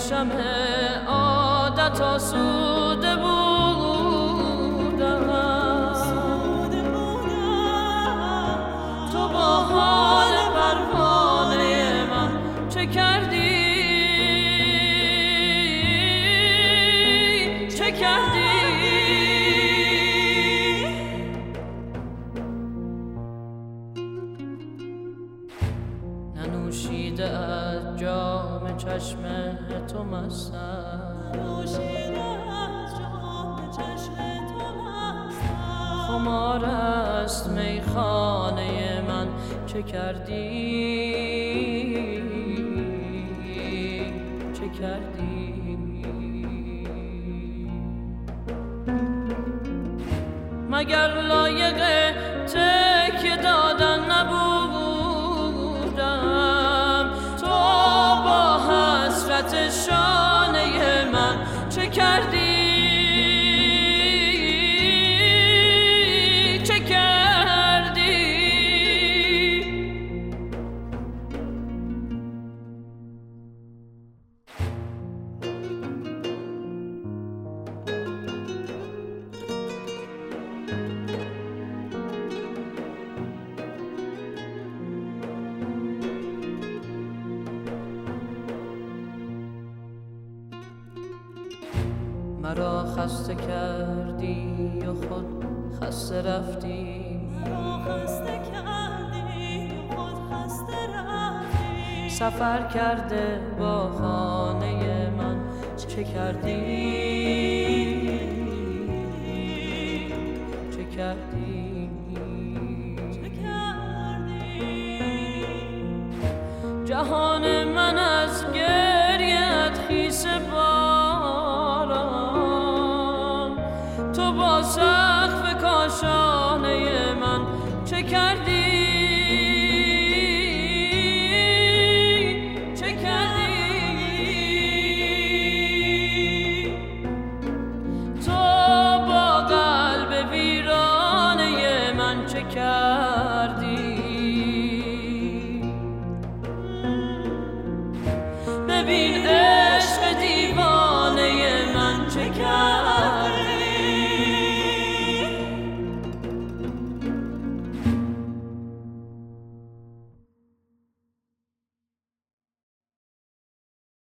شمع عادت آسوده بودم، تو با حال پروانه من چه کردی؟ چه کردی؟ ننوشیده از جام چشم تو مستم، خمار است میخانه من چه کردی؟ چه کردی؟ مگر لایق تکیه دادن نبودم؟ تو با حسرت شانه من چه کردی؟ چه کردی؟ مرا خسته کردی و خود خسته رفتی، سفر کرده با خانه من چه کردی؟ چه کردی؟ جهان من از گریت خیس باران، تو با سقف کاشانه من چه کردی؟